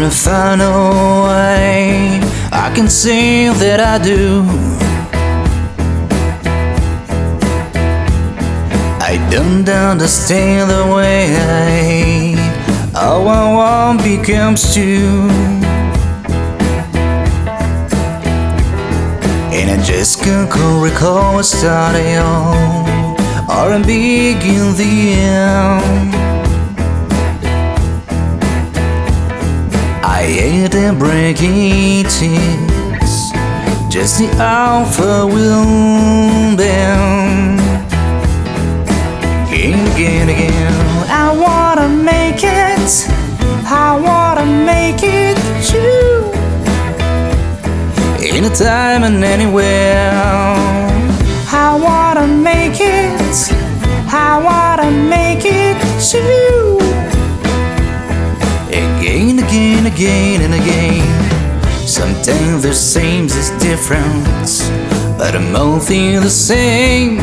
to find a way. I can say that I do. I don't understand the way how I want becomes two. And I just can't recall what started or begin the end. I hate and breaking things, just the alpha will bend. Again, I wanna make it, I wanna make it true. Anytime and anywhere, I wanna make it, I wanna make it true. Again and again. Sometimes the same is different, but I'm all feel the same.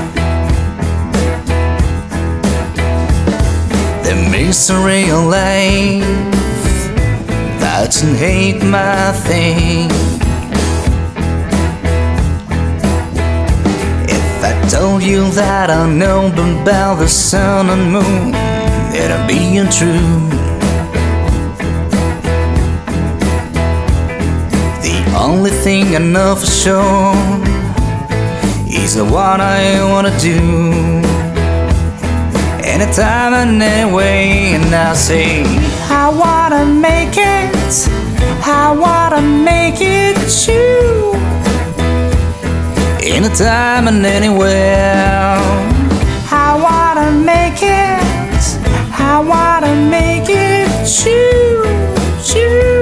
The mystery of life, that's hate my thing. If I told you that I know about the sun and moon, it'd be untrue. The only thing I know for sure is what I wanna do. Anytime and anyway, and I say I wanna make it, I wanna make it true. Anytime and anywhere, I wanna make it, I wanna make it true, true.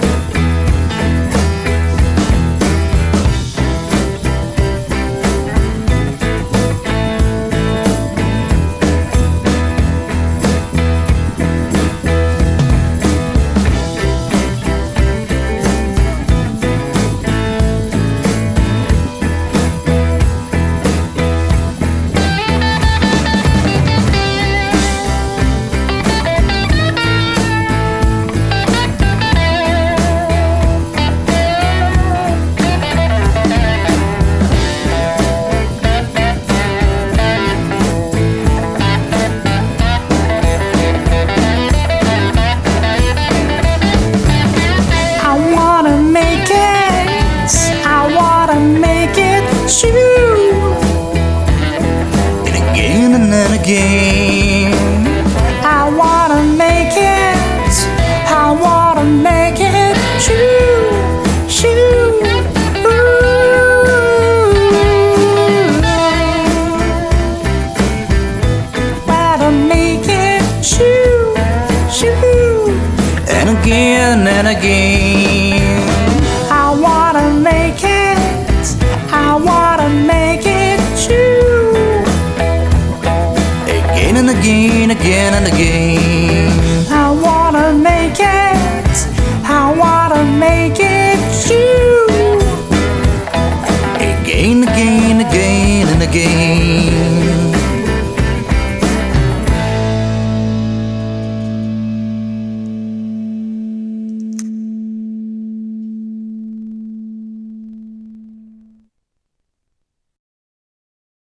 And again, I wanna make it, I wanna make it true, true. Wanna make it true, true. And again, I wanna make it, I wanna make it true. Again and again and again.